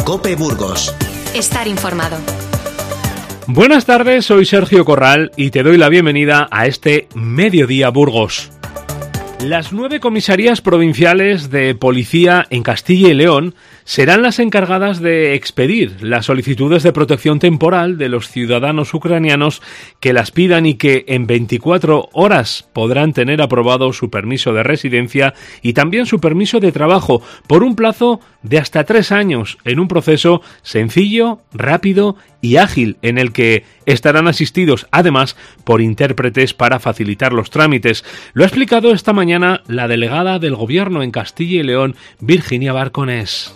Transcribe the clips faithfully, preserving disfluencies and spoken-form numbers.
COPE Burgos. Estar informado. Buenas tardes, soy Sergio Corral y te doy la bienvenida a este Mediodía Burgos. Las nueve comisarías provinciales de policía en Castilla y León serán las encargadas de expedir las solicitudes de protección temporal de los ciudadanos ucranianos que las pidan y que en veinticuatro horas podrán tener aprobado su permiso de residencia y también su permiso de trabajo por un plazo de hasta tres años en un proceso sencillo, rápido y ágil en el que estarán asistidos además por intérpretes para facilitar los trámites. Lo ha explicado esta mañana la delegada del Gobierno en Castilla y León, Virginia Barconés.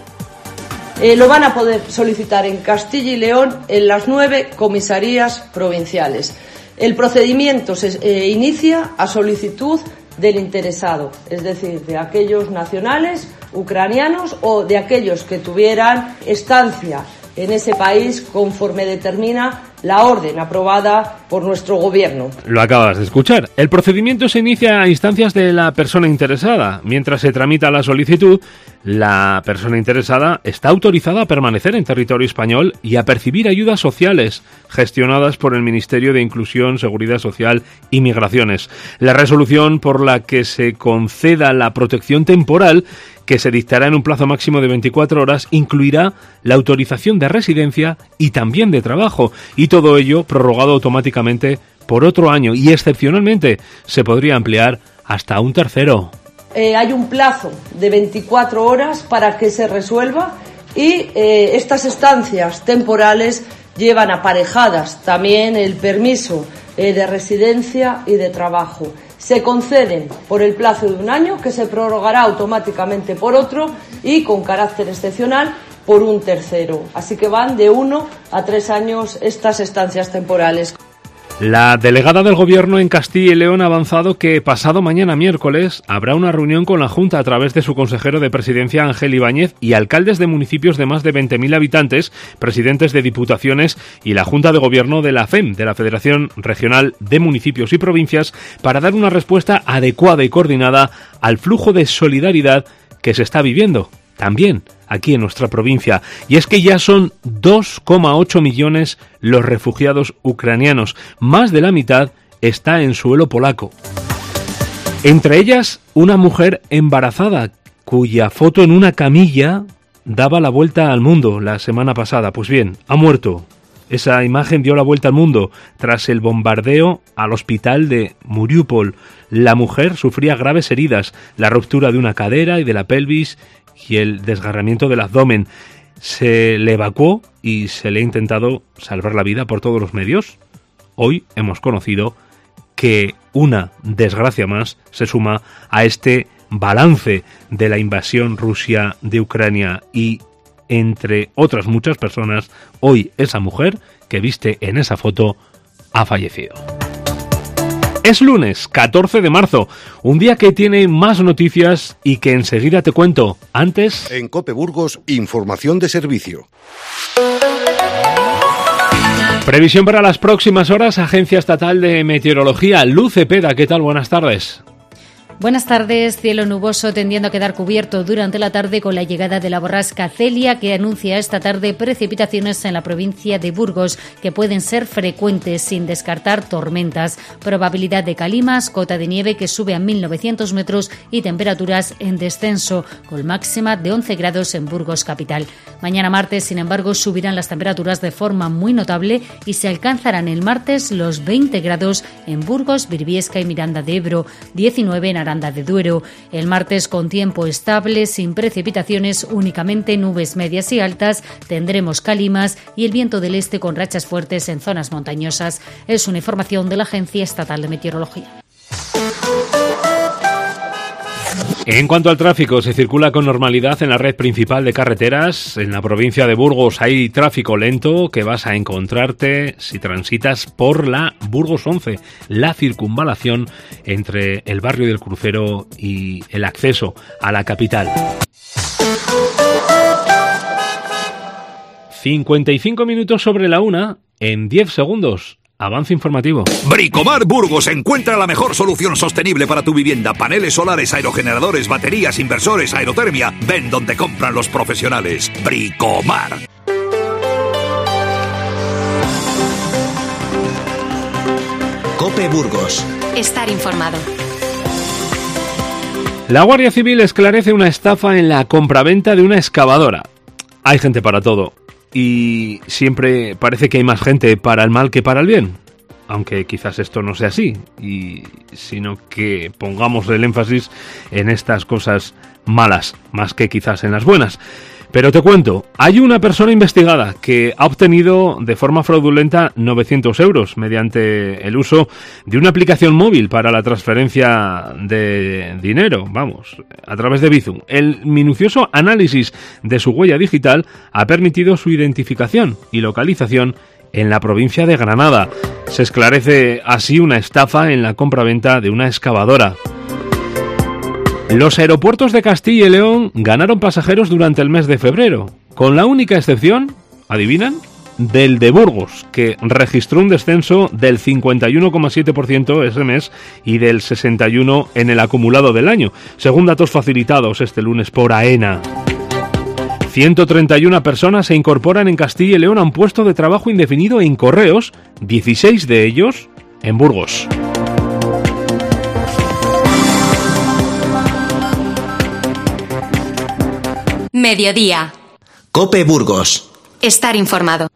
Eh, lo van a poder solicitar en Castilla y León en las nueve comisarías provinciales. El procedimiento se eh, inicia a solicitud del interesado, es decir, de aquellos nacionales ucranianos o de aquellos que tuvieran estancia en ese país conforme determina la orden aprobada por nuestro gobierno. Lo acabas de escuchar. El procedimiento se inicia a instancias de la persona interesada. Mientras se tramita la solicitud, la persona interesada está autorizada a permanecer en territorio español y a percibir ayudas sociales gestionadas por el Ministerio de Inclusión, Seguridad Social y Migraciones. La resolución por la que se conceda la protección temporal, que se dictará en un plazo máximo de veinticuatro horas, incluirá la autorización de residencia y también de trabajo, y todo ello prorrogado automáticamente por otro año y excepcionalmente se podría ampliar hasta un tercero. Eh, hay un plazo de veinticuatro horas para que se resuelva y eh, estas estancias temporales llevan aparejadas también el permiso eh, de residencia y de trabajo. Se conceden por el plazo de un año, que se prorrogará automáticamente por otro y con carácter excepcional por un tercero. Así que van de uno a tres años estas estancias temporales. La delegada del Gobierno en Castilla y León ha avanzado que pasado mañana miércoles habrá una reunión con la Junta a través de su consejero de Presidencia Ángel Ibáñez y alcaldes de municipios de más de veinte mil habitantes, presidentes de diputaciones y la Junta de Gobierno de la F E M, de la Federación Regional de Municipios y Provincias, para dar una respuesta adecuada y coordinada al flujo de solidaridad que se está viviendo también aquí en nuestra provincia. Y es que ya son dos coma ocho millones los refugiados ucranianos. Más de la mitad está en suelo polaco. Entre ellas, una mujer embarazada cuya foto en una camilla daba la vuelta al mundo la semana pasada. Pues bien, ha muerto. Esa imagen dio la vuelta al mundo tras el bombardeo al hospital de Mariupol. La mujer sufría graves heridas, la ruptura de una cadera y de la pelvis y el desgarramiento del abdomen. Se le evacuó y se le ha intentado salvar la vida por todos los medios. Hoy hemos conocido que una desgracia más se suma a este balance de la invasión rusa de Ucrania y, entre otras muchas personas, hoy esa mujer que viste en esa foto ha fallecido. Es lunes, catorce de marzo, un día que tiene más noticias y que enseguida te cuento. Antes... En COPE Burgos, información de servicio. Previsión para las próximas horas, Agencia Estatal de Meteorología, Luz Cepeda. ¿Qué tal? Buenas tardes. Buenas tardes. Cielo nuboso tendiendo a quedar cubierto durante la tarde con la llegada de la borrasca Celia, que anuncia esta tarde precipitaciones en la provincia de Burgos que pueden ser frecuentes sin descartar tormentas. Probabilidad de calimas, cota de nieve que sube a mil novecientos metros y temperaturas en descenso con máxima de once grados en Burgos capital. Mañana martes, sin embargo, subirán las temperaturas de forma muy notable y se alcanzarán el martes los veinte grados en Burgos, Birbiesca y Miranda de Ebro, diecinueve en Aranda de Duero. El martes con tiempo estable, sin precipitaciones, únicamente nubes medias y altas, tendremos calimas y el viento del este con rachas fuertes en zonas montañosas. Es una información de la Agencia Estatal de Meteorología. En cuanto al tráfico, se circula con normalidad en la red principal de carreteras. En la provincia de Burgos hay tráfico lento que vas a encontrarte si transitas por la Burgos once, la circunvalación entre el barrio del Crucero y el acceso a la capital. cincuenta y cinco minutos sobre la una, en diez segundos avance informativo. Bricomar Burgos encuentra la mejor solución sostenible para tu vivienda. Paneles solares, aerogeneradores, baterías, inversores, aerotermia. Ven donde compran los profesionales. Bricomar. COPE Burgos. Estar informado. La Guardia Civil esclarece una estafa en la compraventa de una excavadora. Hay gente para todo. Y siempre parece que hay más gente para el mal que para el bien. Aunque quizás esto no sea así. Y sino que pongamos el énfasis en estas cosas malas, más que quizás en las buenas. Pero te cuento, hay una persona investigada que ha obtenido de forma fraudulenta novecientos euros mediante el uso de una aplicación móvil para la transferencia de dinero, vamos, a través de Bizum. El minucioso análisis de su huella digital ha permitido su identificación y localización en la provincia de Granada. Se esclarece así una estafa en la compraventa de una excavadora. Los aeropuertos de Castilla y León ganaron pasajeros durante el mes de febrero, con la única excepción, ¿adivinan?, del de Burgos, que registró un descenso del cincuenta y uno coma siete por ciento ese mes y del sesenta y uno por ciento en el acumulado del año, según datos facilitados este lunes por AENA. ciento treinta y una personas se incorporan en Castilla y León a un puesto de trabajo indefinido en correos, dieciséis de ellos en Burgos. Mediodía. COPE Burgos. Estar informado.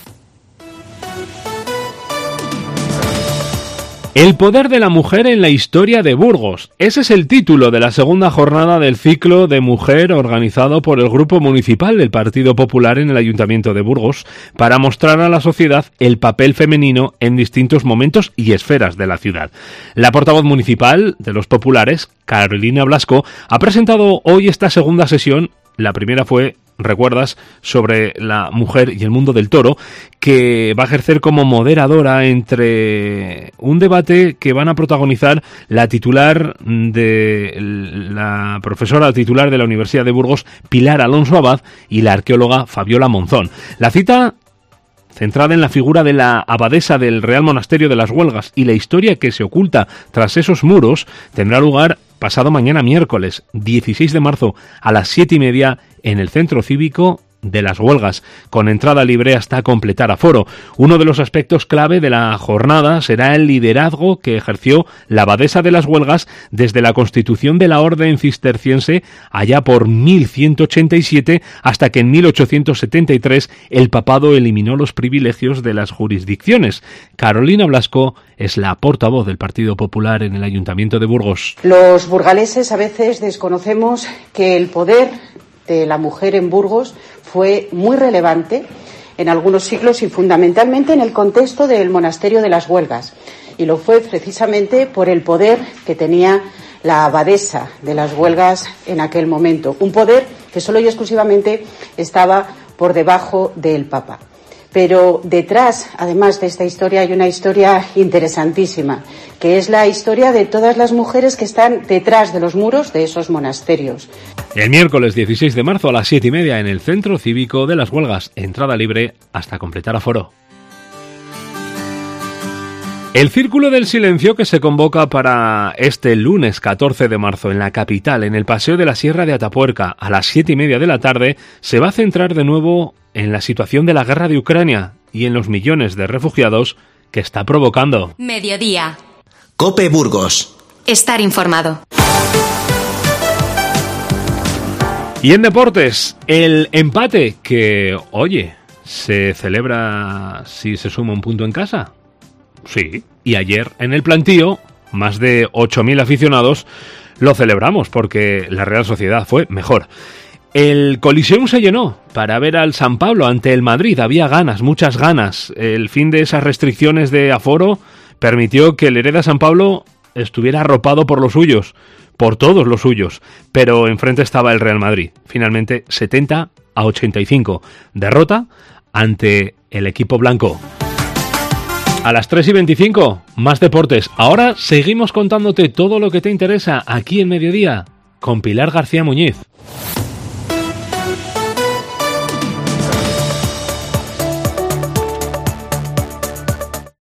El poder de la mujer en la historia de Burgos. Ese es el título de la segunda jornada del ciclo de mujer organizado por el Grupo Municipal del Partido Popular en el Ayuntamiento de Burgos para mostrar a la sociedad el papel femenino en distintos momentos y esferas de la ciudad. La portavoz municipal de los populares, Carolina Blasco, ha presentado hoy esta segunda sesión. La primera fue, recuerdas, sobre la mujer y el mundo del toro, que va a ejercer como moderadora entre un debate que van a protagonizar la titular de la profesora titular de la Universidad de Burgos, Pilar Alonso Abad, y la arqueóloga Fabiola Monzón. La cita, centrada en la figura de la abadesa del Real Monasterio de las Huelgas y la historia que se oculta tras esos muros, tendrá lugar pasado mañana miércoles dieciséis de marzo a las siete y media en el Centro Cívico de las Huelgas, con entrada libre hasta completar aforo. Uno de los aspectos clave de la jornada será el liderazgo que ejerció la abadesa de las Huelgas desde la constitución de la Orden Cisterciense allá por mil ciento ochenta y siete hasta que en mil ochocientos setenta y tres el papado eliminó los privilegios de las jurisdicciones. Carolina Blasco es la portavoz del Partido Popular en el Ayuntamiento de Burgos. Los burgaleses a veces desconocemos que el poder de la mujer en Burgos fue muy relevante en algunos siglos y fundamentalmente en el contexto del monasterio de las Huelgas. Y lo fue precisamente por el poder que tenía la abadesa de las Huelgas en aquel momento. Un poder que solo y exclusivamente estaba por debajo del Papa. Pero detrás, además de esta historia, hay una historia interesantísima, que es la historia de todas las mujeres que están detrás de los muros de esos monasterios. El miércoles dieciséis de marzo a las siete y media en el Centro Cívico de las Huelgas. Entrada libre hasta completar aforo. El Círculo del Silencio, que se convoca para este lunes catorce de marzo en la capital, en el Paseo de la Sierra de Atapuerca, a las siete y media de la tarde, se va a centrar de nuevo en la situación de la guerra de Ucrania y en los millones de refugiados que está provocando. Mediodía. COPE Burgos. Estar informado. Y en deportes, el empate que, oye, se celebra si se suma un punto en casa. Sí, y ayer en el Plantío, más de ocho mil aficionados lo celebramos porque la Real Sociedad fue mejor. El Coliseum se llenó para ver al San Pablo ante el Madrid. Había ganas, muchas ganas. El fin de esas restricciones de aforo permitió que el Hereda San Pablo estuviera arropado por los suyos, por todos los suyos, pero enfrente estaba el Real Madrid. Finalmente setenta a ochenta y cinco. Derrota ante el equipo blanco. A las tres y veinticinco, más deportes. Ahora seguimos contándote todo lo que te interesa aquí en Mediodía con Pilar García Muñiz.